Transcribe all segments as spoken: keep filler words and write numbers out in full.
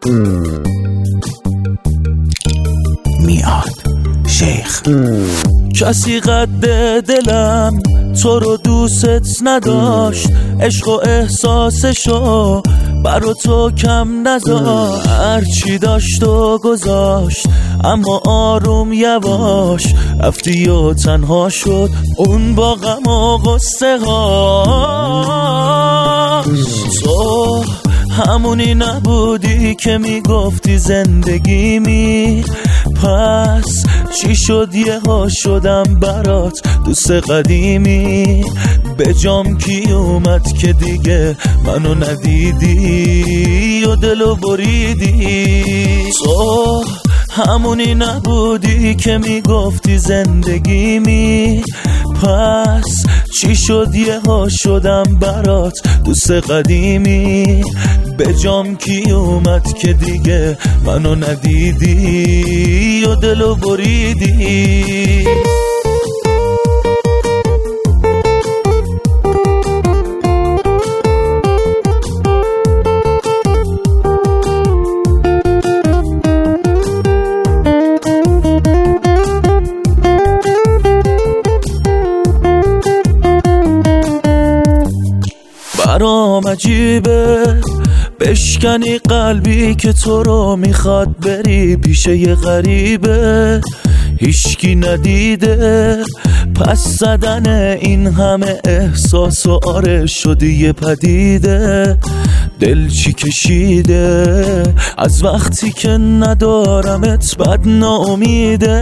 میاد شیخ. کسی قد دلم تو رو دوست نداشت، عشق و احساسشو برا تو کم نذار. هرچی داشت و گذاشت اما آروم یواش رفتی و تنها شد اون با غم و غصه هاش. تو همونی نبودی که میگفتی زندگی می، پس چی شد یه ها شدم برات دوست قدیمی. به جام کی اومد که دیگه منو ندیدی و دلو بریدی. تو همونی نبودی که میگفتی زندگی می، پس چی شد یه ها شدم برات دوست قدیمی. به جام کی اومد که دیگه منو ندیدی و دلو بریدی. برام عجیبه بشکنی قلبی که تو رو میخواد بری پیش یه غریبه هیچکی ندیده. پس زدن این همه احساس و آره شدی یه پدیده. دل چی کشیده از وقتی که ندارمت بد ناامیده.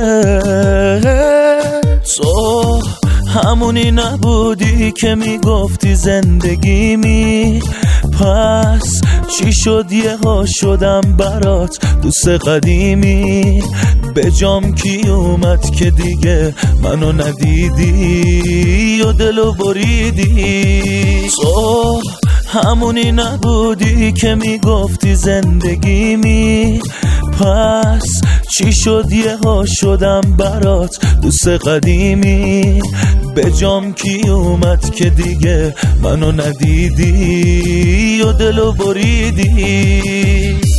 تو همونی نبودی که میگفتی زندگی می، پس چی شد یه ها شدم برات دوست قدیمی. به جام کی اومد که دیگه منو ندیدی و دلو بریدی. تو همونی نبودی که میگفتی زندگی می، پس چی شد یه ها شدم برات دوست قدیمی. به جام کی اومد که دیگه منو ندیدی و دلو بریدی.